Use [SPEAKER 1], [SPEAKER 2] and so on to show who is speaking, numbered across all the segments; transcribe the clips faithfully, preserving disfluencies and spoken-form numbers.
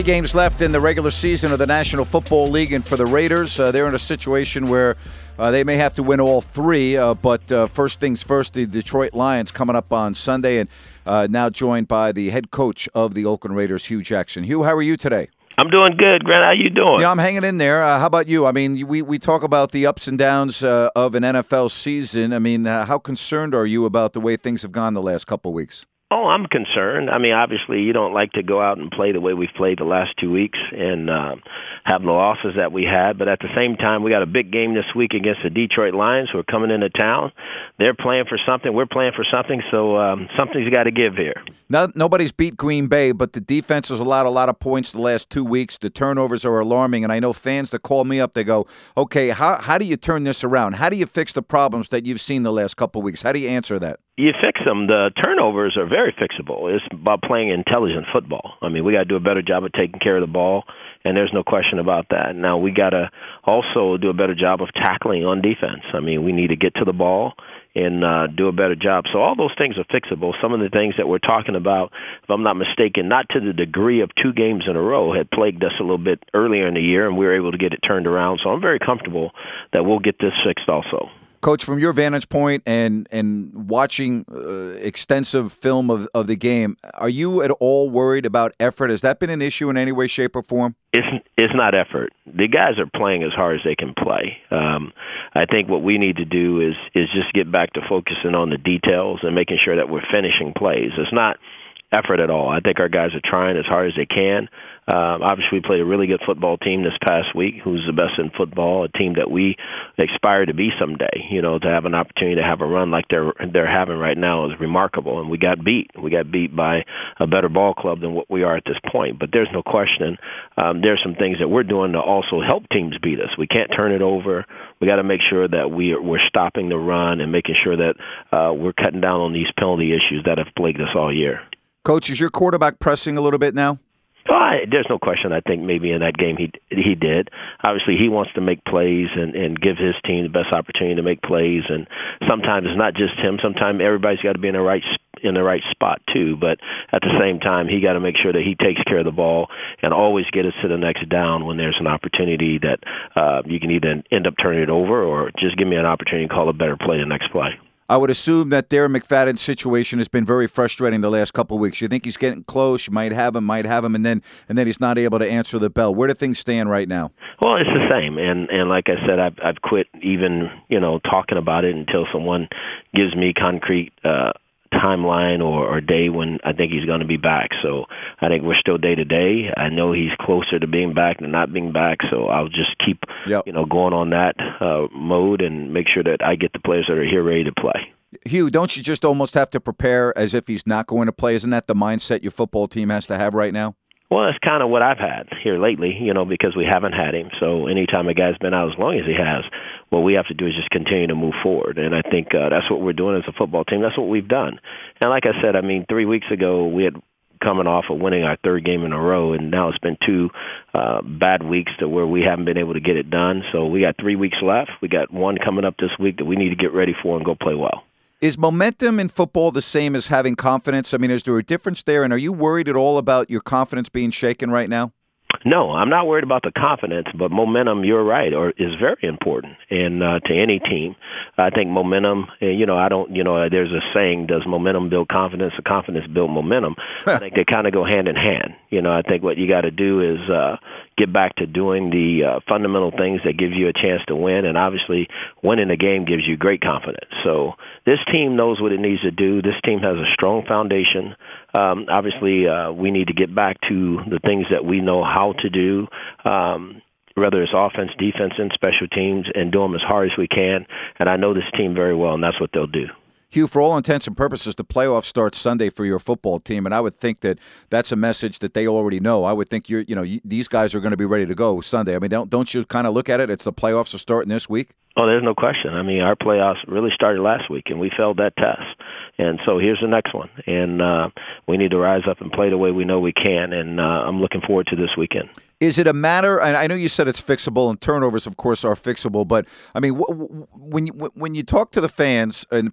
[SPEAKER 1] Games left in the regular season of the National Football League, and for the Raiders, uh, they're in a situation where uh, they may have to win all three, uh, but uh, first things first, the Detroit Lions coming up on Sunday, and uh, now joined by the head coach of the Oakland Raiders, Hue Jackson. Hue, how are you today?
[SPEAKER 2] I'm doing good, Grant. How you doing?
[SPEAKER 1] Yeah, I'm hanging in there. Uh, how about you? I mean, we, we talk about the ups and downs uh, of an N F L season. I mean, uh, how concerned are you about the way things have gone the last couple of weeks?
[SPEAKER 2] Oh, I'm concerned. I mean, obviously, you don't like to go out and play the way we've played the last two weeks and uh, have the losses that we had. But at the same time, we got a big game this week against the Detroit Lions, who are coming into town. They're playing for something. We're playing for something. So um, something's got to give here.
[SPEAKER 1] Now, nobody's beat Green Bay, but the defense has allowed a lot of points the last two weeks. The turnovers are alarming, and I know fans that call me up, they go, okay, how, how do you turn this around? How do you fix the problems that you've seen the last couple of weeks? How do you answer that?
[SPEAKER 2] You fix them. The turnovers are very fixable. It's about playing intelligent football. I mean, we got to do a better job of taking care of the ball, and there's no question about that. Now, we got to also do a better job of tackling on defense. I mean, we need to get to the ball and uh, do a better job. So all those things are fixable. Some of the things that we're talking about, if I'm not mistaken, not to the degree of two games in a row, had plagued us a little bit earlier in the year, and we were able to get it turned around. So I'm very comfortable that we'll get this fixed also.
[SPEAKER 1] Coach, from your vantage point and and watching uh, extensive film of, of the game, are you at all worried about effort? Has that been an issue in any way, shape, or form?
[SPEAKER 2] It's it's not effort. The guys are playing as hard as they can play. Um, I think what we need to do is is just get back to focusing on the details and making sure that we're finishing plays. It's not effort at all. I think our guys are trying as hard as they can. Um, obviously, we played a really good football team this past week, who's the best in football, a team that we aspire to be someday. You know, to have an opportunity to have a run like they're they're having right now is remarkable, and we got beat. We got beat by a better ball club than what we are at this point. But there's no question. Um, there's some things that we're doing to also help teams beat us. We can't turn it over. We got to make sure that we are, we're stopping the run and making sure that uh, we're cutting down on these penalty issues that have plagued us all year.
[SPEAKER 1] Coach, is your quarterback pressing a little bit now?
[SPEAKER 2] Oh, I, there's no question. I think maybe in that game he he did. Obviously, he wants to make plays and, and give his team the best opportunity to make plays. And sometimes it's not just him. Sometimes everybody's got to be in the right in the right spot too. But at the same time, he got to make sure that he takes care of the ball and always get us to the next down when there's an opportunity that uh, you can either end up turning it over or just give me an opportunity to call a better play the next play.
[SPEAKER 1] I would assume that Darren McFadden's situation has been very frustrating the last couple of weeks. You think he's getting close, you might have him, might have him, and then and then he's not able to answer the bell. Where do things stand right now?
[SPEAKER 2] Well, it's the same, and and like I said, I've I've quit even you know talking about it until someone gives me concrete uh, timeline or, or day when I think he's going to be back. So I think we're still day to day. I know he's closer to being back than not being back. So I'll just keep, yep. you know, going on that uh, mode and make sure that I get the players that are here ready to play.
[SPEAKER 1] Hue, don't you just almost have to prepare as if he's not going to play? Isn't that the mindset your football team has to have right now?
[SPEAKER 2] Well, that's kind of what I've had here lately, you know, because we haven't had him. So anytime a guy's been out as long as he has, what we have to do is just continue to move forward. And I think uh, that's what we're doing as a football team. That's what we've done. And like I said, I mean, three weeks ago we had coming off of winning our third game in a row, and now it's been two uh, bad weeks to where we haven't been able to get it done. So we got three weeks left. We got one coming up this week that we need to get ready for and go play well.
[SPEAKER 1] Is momentum in football the same as having confidence? I mean, is there a difference there? And are you worried at all about your confidence being shaken right now?
[SPEAKER 2] No, I'm not worried about the confidence, but momentum, you're right, or is very important. And uh, to any team, I think momentum, you know, I don't, you know, there's a saying, does momentum build confidence or confidence build momentum? I think they kind of go hand in hand. You know, I think what you got to do is uh, get back to doing the uh, fundamental things that give you a chance to win. And obviously, winning the game gives you great confidence. So this team knows what it needs to do. This team has a strong foundation. Um, obviously, uh, we need to get back to the things that we know how to do, um, whether it's offense, defense, and special teams, and do them as hard as we can. And I know this team very well, and that's what they'll do.
[SPEAKER 1] Hue, for all intents and purposes, the playoff starts Sunday for your football team, and I would think that that's a message that they already know. I would think you're, you know, you, these guys are going to be ready to go Sunday. I mean, don't don't you kind of look at it? It's the playoffs are starting this week.
[SPEAKER 2] Oh, there's no question. I mean, our playoffs really started last week, and we failed that test. And so here's the next one. And uh, we need to rise up and play the way we know we can, and uh, I'm looking forward to this weekend.
[SPEAKER 1] Is it a matter, and I know you said it's fixable, and turnovers, of course, are fixable, but, I mean, w- w- when you, when you talk to the fans in press conferences,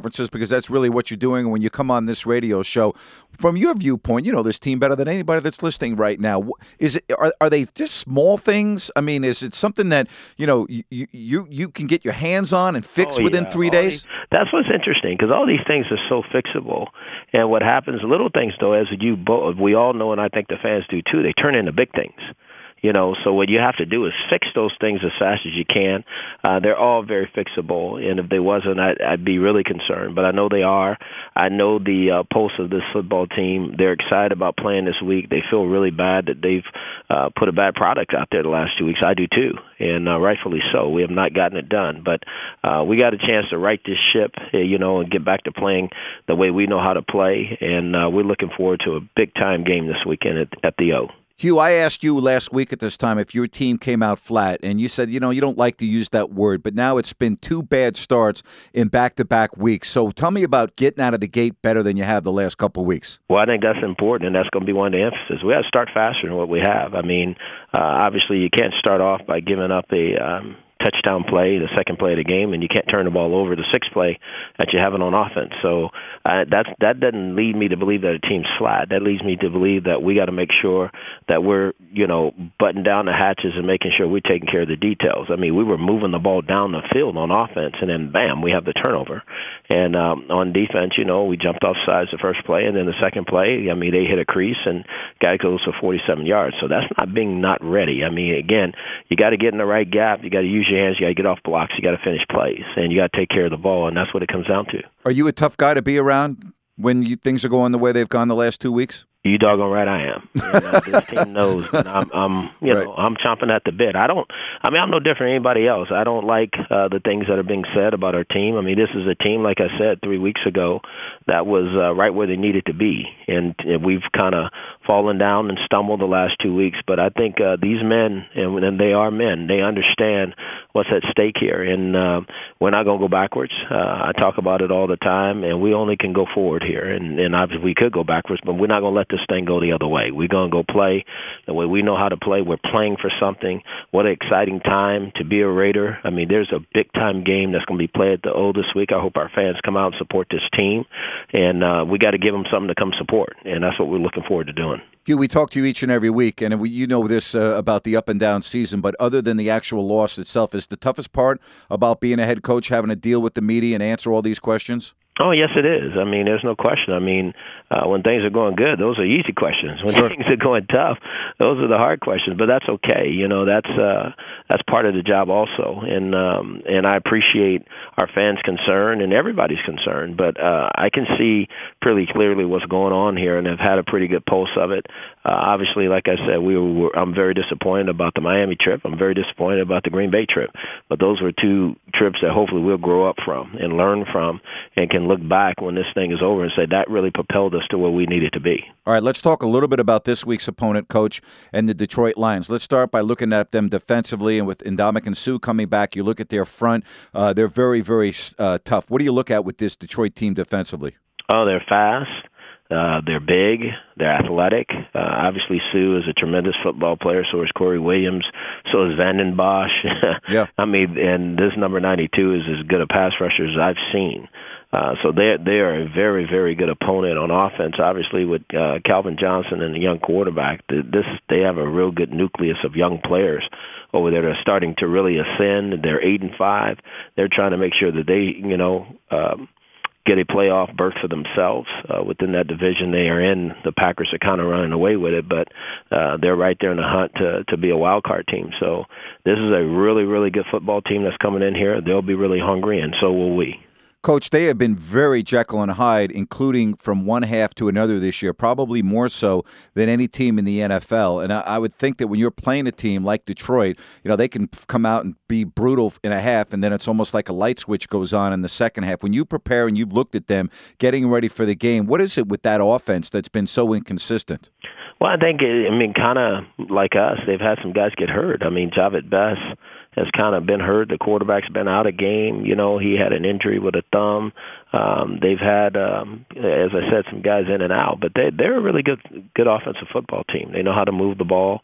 [SPEAKER 1] conferences because that's really what you're doing when you come on this radio show. From your viewpoint, you know this team better than anybody that's listening right now. Is it are, are they just small things? I mean, is it something that you know you you, you can get your hands on and fix
[SPEAKER 2] oh,
[SPEAKER 1] within
[SPEAKER 2] yeah.
[SPEAKER 1] three
[SPEAKER 2] all
[SPEAKER 1] days?
[SPEAKER 2] These, that's what's interesting because all these things are so fixable. And what happens, little things though, as you both, we all know, and I think the fans do too, they turn into big things. You know, so what you have to do is fix those things as fast as you can. Uh, they're all very fixable, and if they wasn't, I'd, I'd be really concerned. But I know they are. I know the uh, pulse of this football team. They're excited about playing this week. They feel really bad that they've uh, put a bad product out there the last two weeks. I do too, and uh, rightfully so. We have not gotten it done, but uh, we got a chance to right this ship, you know, and get back to playing the way we know how to play. And uh, we're looking forward to a big time game this weekend at, at the O.
[SPEAKER 1] Hugh, I asked you last week at this time if your team came out flat, and you said, you know, you don't like to use that word, but now it's been two bad starts in back-to-back weeks. So tell me about getting out of the gate better than you have the last couple of weeks.
[SPEAKER 2] Well, I think that's important, and that's going to be one of the emphasis. We have to start faster than what we have. I mean, uh, obviously you can't start off by giving up a um, touchdown play, the second play of the game, and you can't turn the ball over the sixth play that you have it on offense. So uh, that's, that doesn't lead me to believe that a team's flat. That leads me to believe that we got to make sure that we're, you know, button down the hatches and making sure we're taking care of the details. I mean, we were moving the ball down the field on offense, and then, bam, we have the turnover. And um, on defense, you know, we jumped off sides the first play, and then the second play, I mean, they hit a crease, and guy goes for forty-seven yards. So that's not being not ready. I mean, again, you got to get in the right gap. You got to use your hands. You got to get off blocks. You got to finish plays, and you got to take care of the ball, and that's what it comes down to.
[SPEAKER 1] Are you a tough guy to be around when you, things are going the way they've gone the last two weeks?
[SPEAKER 2] You doggone right I am. You know, this team knows that I'm, I'm, you know, right. I'm chomping at the bit. I don't. I mean, I'm no different than anybody else. I don't like uh, the things that are being said about our team. I mean, this is a team, like I said three weeks ago, that was uh, right where they needed to be, and, and we've kind of fallen down and stumbled the last two weeks. But I think uh, these men, and, and they are men, they understand what's at stake here, and uh, we're not going to go backwards. Uh, I talk about it all the time, and we only can go forward here. And, and obviously we could go backwards, but we're not going to let this thing go the other way. We're going to go play the way we know how to play. We're playing for something. What an exciting time to be a Raider. I mean, there's a big-time game that's going to be played at the O this week. I hope our fans come out and support this team, and uh, we got to give them something to come support, and that's what we're looking forward to doing.
[SPEAKER 1] Hugh, we talk to you each and every week, and we, you know this uh, about the up-and-down season, but other than the actual loss itself, is the toughest part about being a head coach having to deal with the media and answer all these questions?
[SPEAKER 2] Oh, yes, it is. I mean, there's no question. I mean, uh, when things are going good, those are easy questions. When sure. things are going tough, those are the hard questions. But that's okay. You know, that's uh, that's part of the job also. And um, and I appreciate our fans' concern and everybody's concern. But uh, I can see pretty clearly what's going on here, and I've had a pretty good pulse of it. Uh, obviously, like I said, we were. I'm very disappointed about the Miami trip. I'm very disappointed about the Green Bay trip. But those were two trips that hopefully we'll grow up from and learn from, and can look back when this thing is over and say that really propelled us to where we needed to be.
[SPEAKER 1] All right, let's talk a little bit about this week's opponent, Coach, and the Detroit Lions. Let's start by looking at them defensively, and with Ndamukong Suh coming back, you look at their front. Uh, they're very, very uh, tough. What do you look at with this Detroit team defensively?
[SPEAKER 2] Oh, they're fast. Uh, they're big. They're athletic. Uh, obviously, Suh is a tremendous football player. So is Corey Williams. So is Vanden Bosch. yeah. I mean, and this number ninety-two is as good a pass rusher as I've seen. Uh, so they they are a very, very good opponent on offense. Obviously, with uh, Calvin Johnson and the young quarterback, this they have a real good nucleus of young players over there that are starting to really ascend. They're eight and five. They're trying to make sure that they, you know, um, get a playoff berth for themselves uh, within that division they are in. The Packers are kind of running away with it, but uh, they're right there in the hunt to to be a wild card team. So this is a really, really good football team that's coming in here. They'll be really hungry, and so will we.
[SPEAKER 1] Coach, they have been very Jekyll and Hyde, including from one half to another this year, probably more so than any team in the N F L. And I, I would think that when you're playing a team like Detroit, you know, they can come out and be brutal in a half, and then it's almost like a light switch goes on in the second half. When you prepare and you've looked at them getting ready for the game, what is it with that offense that's been so inconsistent?
[SPEAKER 2] Well, I think, I mean, kind of like us, they've had some guys get hurt. I mean, Javid Best has kind of been hurt. The quarterback's been out of game. You know, he had an injury with a thumb. Um, they've had, um, as I said, some guys in and out. But they, they're a really good good offensive football team. They know how to move the ball.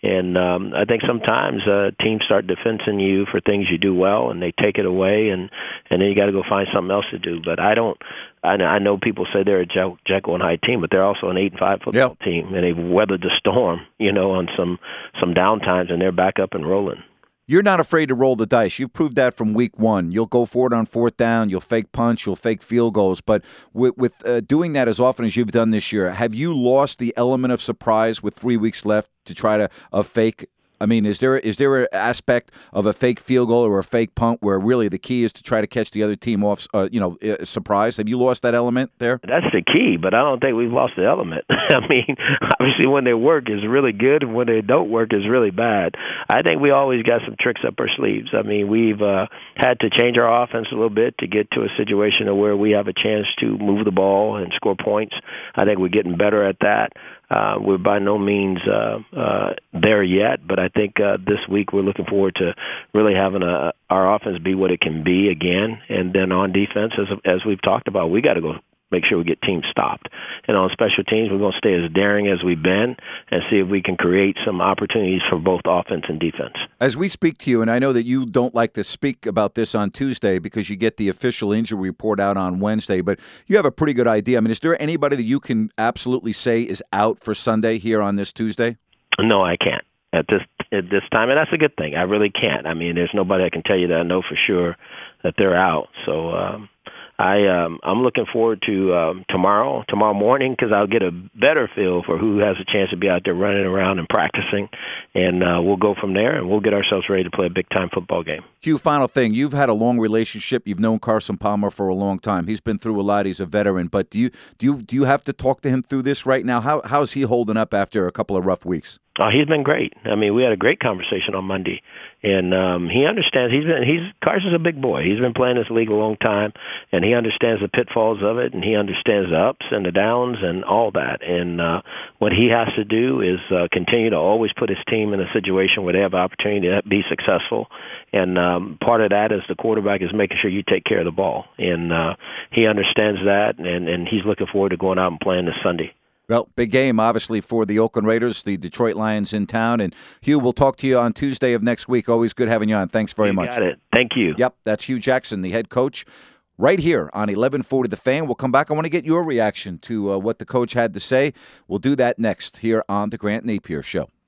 [SPEAKER 2] And um, I think sometimes uh, teams start defending you for things you do well, and they take it away, and, and then you got to go find something else to do. But I don't. I, I know people say they're a Je- Jekyll and Hyde team, but they're also an eight and five football
[SPEAKER 1] yep.
[SPEAKER 2] team, and they've weathered the storm, you know, on some some downtimes, and they're back up and rolling.
[SPEAKER 1] You're not afraid to roll the dice. You've proved that from week one. You'll go for it on fourth down. You'll fake punch. You'll fake field goals. But with, with uh, doing that as often as you've done this year, have you lost the element of surprise with three weeks left to try to uh, fake? I mean, is there is there an aspect of a fake field goal or a fake punt where really the key is to try to catch the other team off, uh, you know, uh, surprise? Have you lost that element there?
[SPEAKER 2] That's the key, but I don't think we've lost the element. I mean, obviously when they work is really good, and when they don't work is really bad. I think we always got some tricks up our sleeves. I mean, we've uh, had to change our offense a little bit to get to a situation where we have a chance to move the ball and score points. I think we're getting better at that. Uh, we're by no means uh, uh, there yet, but I think uh, this week we're looking forward to really having a, our offense be what it can be again. And then on defense, as, as we've talked about, we got to go make sure we get teams stopped. And on special teams, we're going to stay as daring as we've been and see if we can create some opportunities for both offense and defense.
[SPEAKER 1] As we speak to you, and I know that you don't like to speak about this on Tuesday because you get the official injury report out on Wednesday, but you have a pretty good idea. I mean, is there anybody that you can absolutely say is out for Sunday here on this Tuesday?
[SPEAKER 2] No, I can't. At this at this time, and that's a good thing. I really can't. I mean, there's nobody I can tell you that I know for sure that they're out. So um, I um, I'm looking forward to um, tomorrow tomorrow morning because I'll get a better feel for who has a chance to be out there running around and practicing, and uh, we'll go from there and we'll get ourselves ready to play a big time football game.
[SPEAKER 1] Hugh, final thing. You've had a long relationship. You've known Carson Palmer for a long time. He's been through a lot. He's a veteran. But do you do you do you have to talk to him through this right now? How how's he holding up after a couple of rough weeks?
[SPEAKER 2] Oh, he's been great. I mean, we had a great conversation on Monday, and um, he understands. He's been he's Carson's a big boy. He's been playing this league a long time, and he understands the pitfalls of it, and he understands the ups and the downs and all that. And uh, what he has to do is uh, continue to always put his team in a situation where they have an opportunity to be successful. And um, part of that is the quarterback is making sure you take care of the ball, and uh, he understands that, and, and he's looking forward to going out and playing this Sunday.
[SPEAKER 1] Well, big game, obviously, for the Oakland Raiders, the Detroit Lions in town. And, Hugh, we'll talk to you on Tuesday of next week. Always good having you on. Thanks very
[SPEAKER 2] you
[SPEAKER 1] much.
[SPEAKER 2] Got it. Thank you.
[SPEAKER 1] Yep, that's Hugh Jackson, the head coach, right here on eleven forty The Fan. We'll come back. I want to get your reaction to uh, what the coach had to say. We'll do that next here on The Grant Napier Show.